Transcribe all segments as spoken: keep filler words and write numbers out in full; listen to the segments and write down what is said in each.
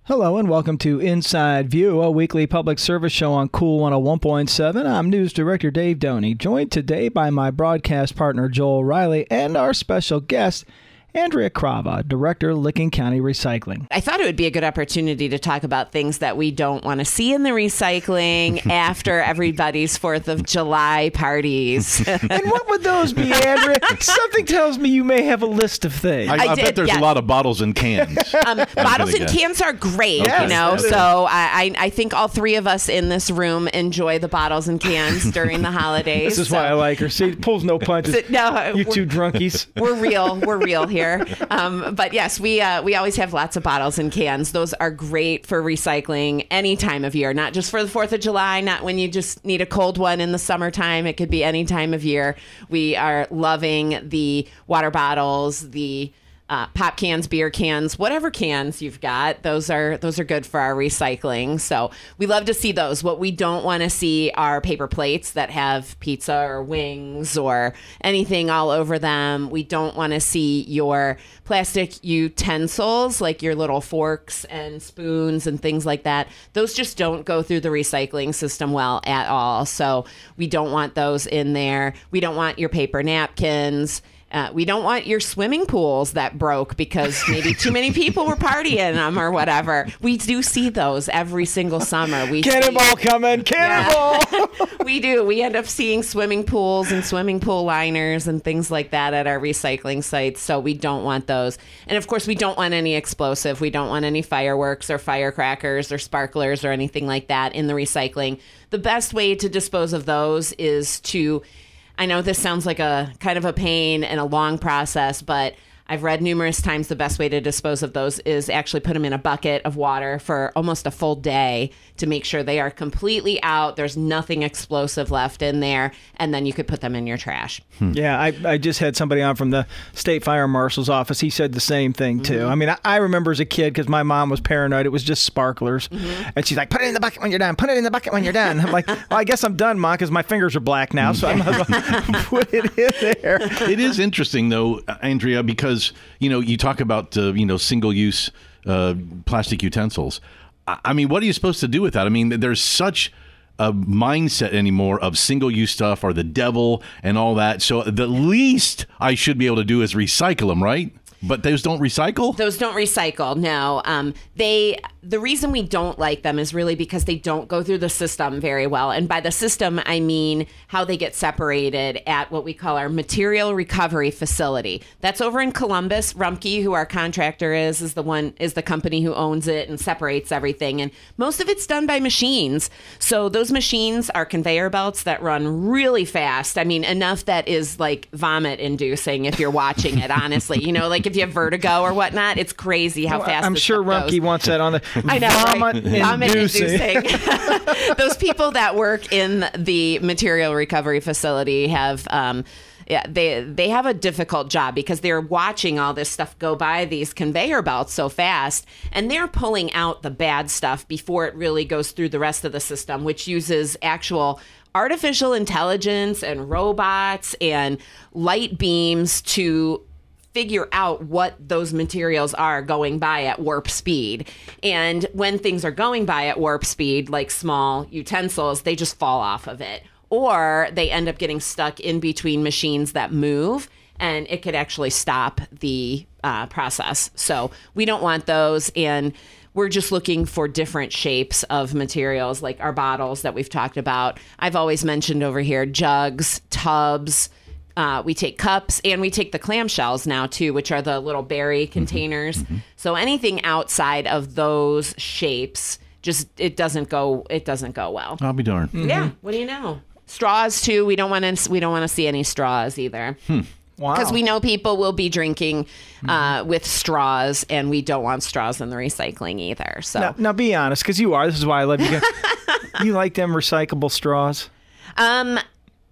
Hello and welcome to Inside View, a weekly public service show on Cool one oh one point seven. I'm News Director Dave Doney, joined today by my broadcast partner Joel Riley and our special guest, Andrea Crava, Director, Licking County Recycling. I thought it would be a good opportunity to talk about things that we don't want to see in the recycling after everybody's fourth of July parties. And what would those be, Andrea? Something tells me you may have a list of things. I, I, I bet did, there's yeah. a lot of bottles and cans. Um, bottles and cans are great, Yes, you know, yes. so I, I think all three of us in this room enjoy the bottles and cans during the holidays. This is so. why I like her. See, pulls no punches. So, no, You we're- two drunkies. We're real. We're real here. Um, but yes, we uh, we always have lots of bottles and cans. Those are great for recycling any time of year, not just for the fourth of July, not when you just need a cold one in the summertime. It could be any time of year. We are loving the water bottles, the Uh, pop cans, beer cans, whatever cans you've got, those are those are good for our recycling. So we love to see those. What we don't want to see are paper plates that have pizza or wings or anything all over them. We don't want to see your plastic utensils, like your little forks and spoons and things like that. Those just don't go through the recycling system well at all. So we don't want those in there. We don't want your paper napkins. Uh, we don't want your swimming pools that broke because maybe too many people were partying in them or whatever. We do see those every single summer. We Cannonball coming, cannonball! Yeah. We do. We end up seeing swimming pools and swimming pool liners and things like that at our recycling sites. So we don't want those. And of course, we don't want any explosive. We don't want any fireworks or firecrackers or sparklers or anything like that in the recycling. The best way to dispose of those is to, I know this sounds like a kind of a pain and a long process, but I've read numerous times the best way to dispose of those is actually put them in a bucket of water for almost a full day to make sure they are completely out. There's nothing explosive left in there, and then you could put them in your trash. Yeah, I, I just had somebody on from the State Fire Marshal's office. He said the same thing, too. Mm-hmm. I mean, I, I remember as a kid, because my mom was paranoid, it was just sparklers. Mm-hmm. And she's like, put it in the bucket when you're done. Put it in the bucket when you're done. I'm like, well, I guess I'm done, Mom, because my fingers are black now, so I might as well put it in there. It is interesting, though, Andrea, because, you know, you talk about, uh, you know, single-use uh, plastic utensils. I, I mean, what are you supposed to do with that? I mean, there's such a mindset anymore of single-use stuff or the devil and all that. So the least I should be able to do is recycle them, right? But those don't recycle? Those don't recycle, no. Um, they the reason we don't like them is really because they don't go through the system very well. And by the system, I mean how they get separated at what we call our material recovery facility. That's over in Columbus. Rumpke, who our contractor is, is the one is the company who owns it and separates everything. And most of it's done by machines. So those machines are conveyor belts that run really fast. I mean, enough that is like vomit inducing if you're watching it, honestly. You know, like if you have vertigo or whatnot, it's crazy how fast I'm this sure stuff Rumpke goes. wants that on the I know, vomit right? Vomit inducing. inducing. Those people that work in the material recovery facility have, um, yeah, they they have a difficult job because they're watching all this stuff go by these conveyor belts so fast, and they're pulling out the bad stuff before it really goes through the rest of the system, which uses actual artificial intelligence and robots and light beams to figure out what those materials are going by at warp speed. And when things are going by at warp speed, like small utensils, they just fall off of it. Or they end up getting stuck in between machines that move, and it could actually stop the uh, process. So we don't want those. And we're just looking for different shapes of materials, like our bottles that we've talked about. I've always mentioned over here jugs, tubs. Uh, we take cups, and we take the clamshells now, too, which are the little berry containers. Mm-hmm. So anything outside of those shapes, just it doesn't go it doesn't go well. I'll be darned. Mm-hmm. Yeah. What do you know? Straws, too. We don't want to we don't want to see any straws either. Hmm. Wow. Because we know people will be drinking uh, mm-hmm. with straws, and we don't want straws in the recycling either. So Now, now be honest, because you are. This is why I love you guys. You like them recyclable straws? Um,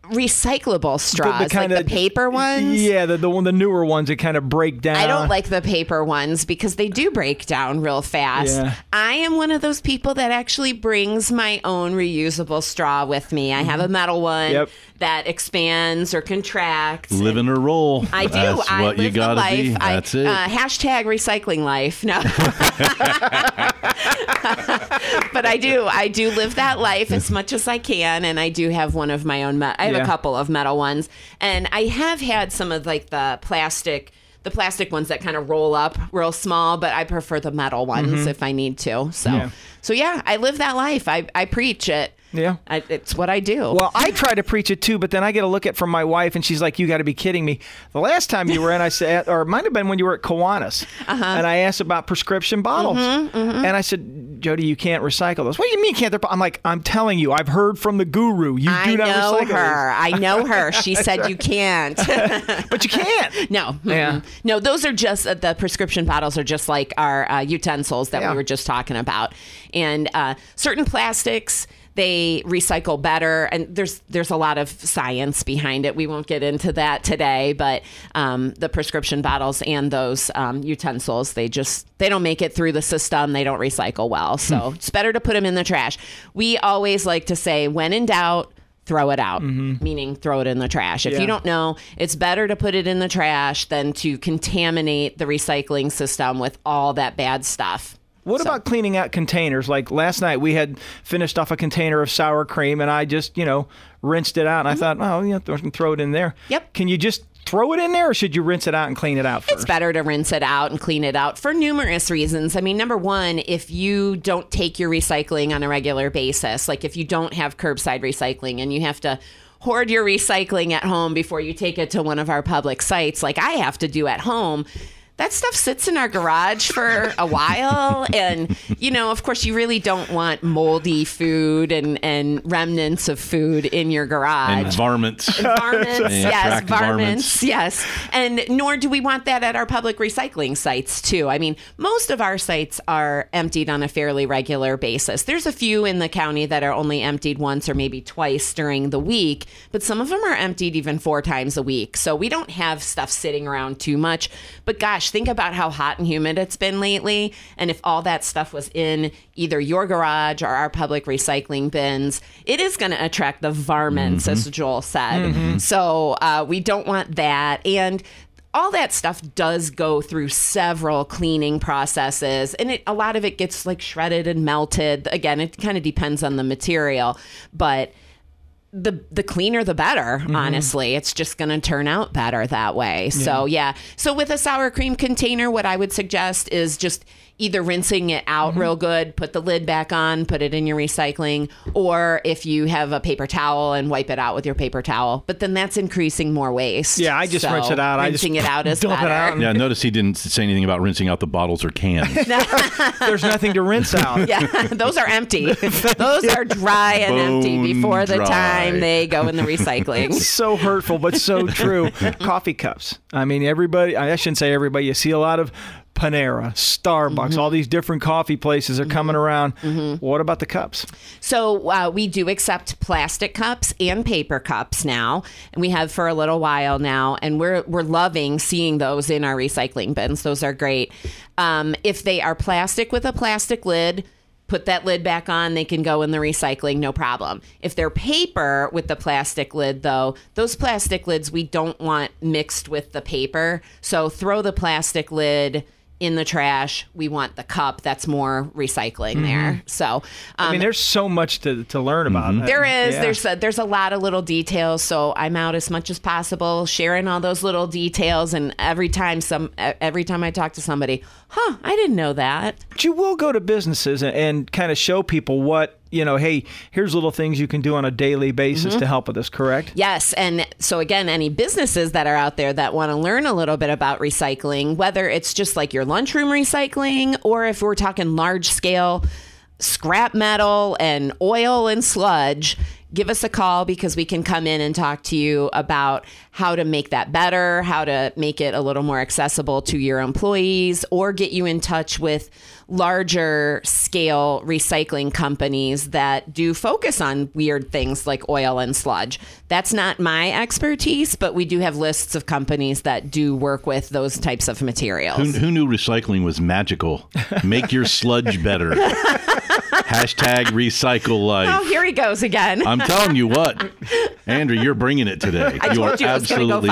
recyclable straws, The- the like kinda- the paper ones. Yeah, the the, one, the newer ones that kind of break down. I don't like the paper ones because they do break down real fast. Yeah. I am one of those people that actually brings my own reusable straw with me. I have a metal one Yep. that expands or contracts. Live in or roll. I do. That's I what live you gotta the life. be. I, That's it. Uh, hashtag recycling life. No. But I do. I do live that life as much as I can, and I do have one of my own. Me- I have Yeah. a couple of metal ones, and I have had some of like the plastic. The plastic ones that kind of roll up real small, but I prefer the metal ones if I need to. So, Yeah. so yeah, I live that life. I, I preach it. Yeah. I, it's what I do. Well, I try to preach it too, but then I get a look at from my wife, and she's like, "You got to be kidding me!" The last time you were in, I said, or it might have been when you were at Kiwanis, Uh-huh. and I asked about prescription bottles, Mm-hmm, and I said, "Jody, you can't recycle those." What do you mean can't? They're, I'm like, I'm telling you, I've heard from the guru. You I do not know recycle her. I know her. She said you can't. these. But you can't. No. Yeah. Mm-mm. No, those are just uh, the prescription bottles are just like our uh, utensils that Yeah. we were just talking about. And uh, certain plastics, they recycle better, and there's there's a lot of science behind it. We won't get into that today, but um, the prescription bottles and those um, utensils, they just they don't make it through the system. They don't recycle well, so it's better to put them in the trash. We always like to say, when in doubt, throw it out, meaning throw it in the trash. If Yeah. you don't know, it's better to put it in the trash than to contaminate the recycling system with all that bad stuff. What So- about cleaning out containers? Like last night, we had finished off a container of sour cream, and I just, you know, rinsed it out. And I thought, oh, yeah, th- throw it in there. Yep. Can you just throw it in there, or should you rinse it out and clean it out first? It's better to rinse it out and clean it out for numerous reasons. I mean, number one, if you don't take your recycling on a regular basis, like if you don't have curbside recycling and you have to hoard your recycling at home before you take it to one of our public sites, like I have to do at home, that stuff sits in our garage for a while. And, you know, of course, you really don't want moldy food and, and remnants of food in your garage. and varmints. Varmints, Yeah, yes, attract varmints, varmints. yes. And nor do we want that at our public recycling sites, too. I mean, most of our sites are emptied on a fairly regular basis. There's a few in the county that are only emptied once or maybe twice during the week, but some of them are emptied even four times a week. So we don't have stuff sitting around too much. But gosh, think about how hot and humid it's been lately. And if all that stuff was in either your garage or our public recycling bins, it is going to attract the varmints, as Joel said. So uh, we don't want that. And all that stuff does go through several cleaning processes, and it, a lot of it gets like shredded and melted. Again, it kind of depends on the material, but the the cleaner the better, honestly. It's just going to turn out better that way. So yeah. So with a sour cream container, what I would suggest is just either rinsing it out real good, put the lid back on, put it in your recycling, or if you have a paper towel and wipe it out with your paper towel. But then that's increasing more waste. Yeah, I just So rinse it out. I just Rinsing it out is dump it better. out and- Yeah, notice he didn't say anything about rinsing out the bottles or cans. There's nothing to rinse out. Yeah, those are empty. Those are dry and empty Bone before the dry. time they go in the recycling. So hurtful, but so true. Coffee cups. I mean, everybody, I shouldn't say everybody, you see a lot of Panera, Starbucks, all these different coffee places are coming around. What about the cups? So uh, we do accept plastic cups and paper cups now, and we have for a little while now, and we're we're loving seeing those in our recycling bins. Those are great. Um, if they are plastic with a plastic lid, put that lid back on, they can go in the recycling, no problem. If they're paper with the plastic lid, though, those plastic lids we don't want mixed with the paper. So throw the plastic lid in the trash. We want the cup. That's more recycling there. So um, I mean, there's so much to, to learn about. there is. Yeah. There's a, there's a lot of little details. So I'm out as much as possible, sharing all those little details. And every time some, every time I talk to somebody, huh, I didn't know that. But you will go to businesses and, and kind of show people what, you know, hey, here's little things you can do on a daily basis to help with this, correct? Yes. And so again, any businesses that are out there that want to learn a little bit about recycling, whether it's just like your lunchroom recycling, or if we're talking large scale scrap metal and oil and sludge, give us a call because we can come in and talk to you about how to make that better, how to make it a little more accessible to your employees, or get you in touch with larger scale recycling companies that do focus on weird things like oil and sludge. That's not my expertise, but we do have lists of companies that do work with those types of materials. Who, who knew recycling was magical? Make your sludge better. Hashtag recycle life. Oh, here he goes again. I'm telling you what, Andrew, you're bringing it today. I you told are you it was gonna go absolutely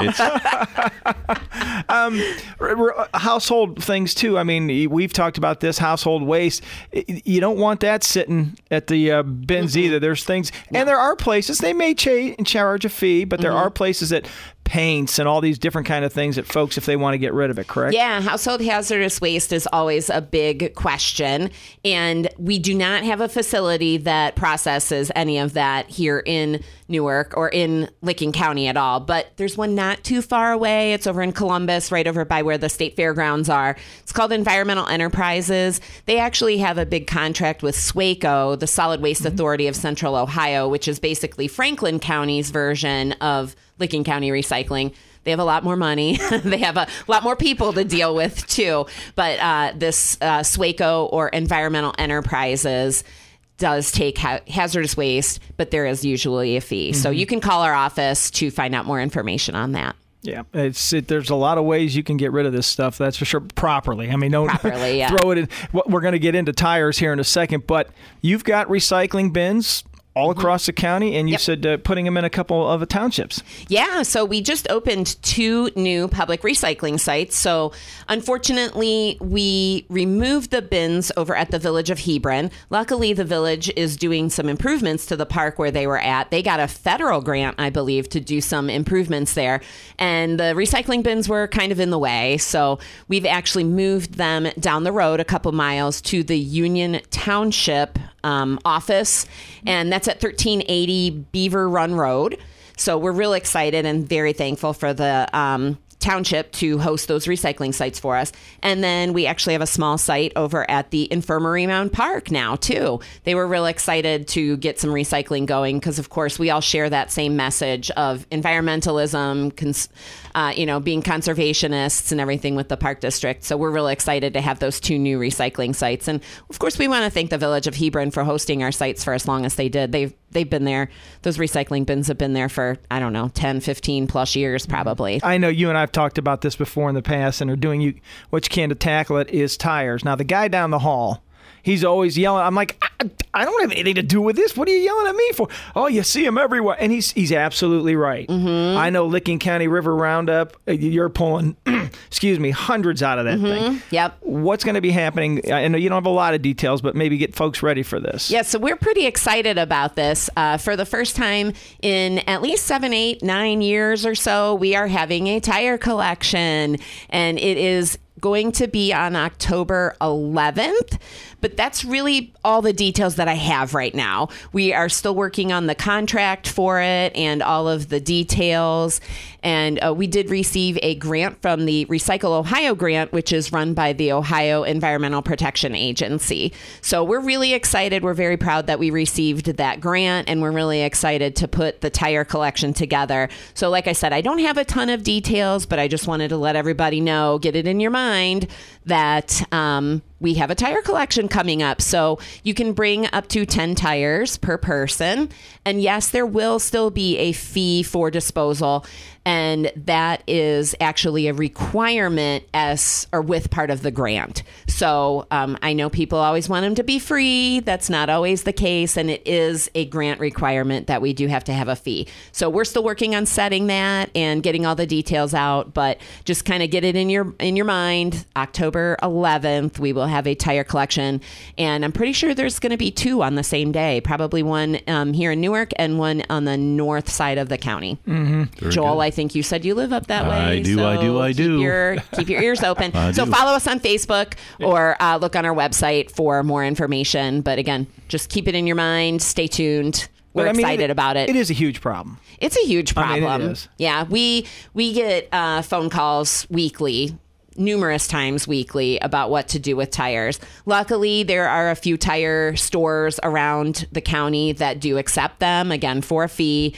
viral. bringing it. It's, um, r- r- household things too. I mean, we've talked about this household waste. You don't want that sitting at the uh, bins mm-hmm. either. There's things, no. and there are places they may cha- charge a fee, but there mm-hmm. are places that paints and all these different kind of things that folks, if they want to get rid of it, correct? Yeah, household hazardous waste is always a big question. And we do not have a facility that processes any of that here in Newark or in Licking County at all. But there's one not too far away. It's over in Columbus, right over by where the state fairgrounds are. It's called Environmental Enterprises. They actually have a big contract with SWACO, the Solid Waste mm-hmm. Authority of Central Ohio, which is basically Franklin County's version of Licking County Recycling. They have a lot more money. They have a lot more people to deal with, too. But uh, this uh, SWACO or Environmental Enterprises does take ha- hazardous waste, but there is usually a fee. Mm-hmm. So you can call our office to find out more information on that. Yeah, it's it, there's a lot of ways you can get rid of this stuff. That's for sure. Properly. I mean, don't Properly, yeah. throw it in. We're going to get into tires here in a second, but you've got recycling bins all across the county, and you yep. said uh, putting them in a couple of townships. Yeah, so we just opened two new public recycling sites. So unfortunately, we removed the bins over at the Village of Hebron. Luckily, the village is doing some improvements to the park where they were at. They got a federal grant, I believe, to do some improvements there. And the recycling bins were kind of in the way. So we've actually moved them down the road a couple miles to the Union Township um, office. And that's at thirteen eighty Beaver Run Road. So we're real excited and very thankful for the um, township to host those recycling sites for us. And then we actually have a small site over at the Infirmary Mound Park now, too. They were real excited to get some recycling going because, of course, we all share that same message of environmentalism, cons- uh, you know, being conservationists and everything with the park district. So we're really excited to have those two new recycling sites. And, of course, we want to thank the Village of Hebron for hosting our sites for as long as they did. They've They've been there. Those recycling bins have been there for, I don't know, ten, fifteen plus years probably. I know you and I have talked about this before in the past and are doing you what you can to tackle it is tires. Now, the guy down the hall, he's always yelling. I'm like, I, I don't have anything to do with this. What are you yelling at me for? Oh, you see him everywhere. And he's he's absolutely right. Mm-hmm. I know Licking County River Roundup, you're pulling, excuse me, hundreds out of that mm-hmm. thing. Yep. What's going to be happening? I know you don't have a lot of details, but maybe get folks ready for this. Yeah, so we're pretty excited about this. Uh, for the first time in at least seven, eight, nine years or so, we are having a tire collection, and it is going to be on October eleventh. But that's really all the details that I have right now. We are still working on the contract for it and all of the details. And uh, we did receive a grant from the Recycle Ohio grant, which is run by the Ohio Environmental Protection Agency. So we're really excited. We're very proud that we received that grant, and we're really excited to put the tire collection together. So like I said, I don't have a ton of details, but I just wanted to let everybody know, get it in your mind, that um, we have a tire collection coming up. So you can bring up to ten tires per person. And yes, there will still be a fee for disposal. And that is actually a requirement as or with part of the grant. So um, I know people always want them to be free. That's not always the case. And it is a grant requirement that we do have to have a fee. So we're still working on setting that and getting all the details out. But just kind of get it in your in your mind. October eleventh, we will have a tire collection. And I'm pretty sure there's going to be two on the same day. Probably one um, here in Newark and one on the north side of the county. Mm-hmm. Joel, good. I think you said you live up that way. I do, so I do, I keep do. Your, keep your ears open. So do. follow us on Facebook or uh, look on our website for more information. But again, just keep it in your mind. Stay tuned. We're But, I mean, excited it, about it. It is a huge problem. It's a huge I mean, problem. it is. Yeah, we we get uh, phone calls weekly, numerous times weekly, about what to do with tires. Luckily, there are a few tire stores around the county that do accept them, again, for a fee.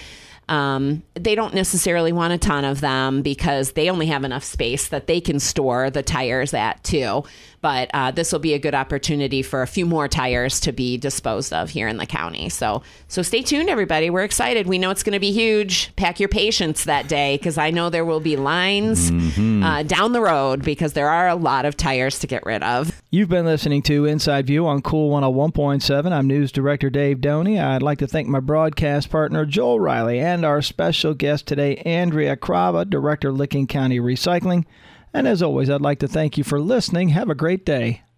Um, they don't necessarily want a ton of them because they only have enough space that they can store the tires at too. but uh, this will be a good opportunity for a few more tires to be disposed of here in the county. So, so stay tuned, everybody. We're excited. We know it's going to be huge. Pack your patience that day, because I know there will be lines mm-hmm. uh, down the road, because there are a lot of tires to get rid of. You've been listening to Inside View on Cool one oh one point seven. I'm News Director Dave Doney. I'd like to thank my broadcast partner, Joel Riley, and our special guest today, Andrea Crava, Director, Licking County Recycling. And as always, I'd like to thank you for listening. Have a great day.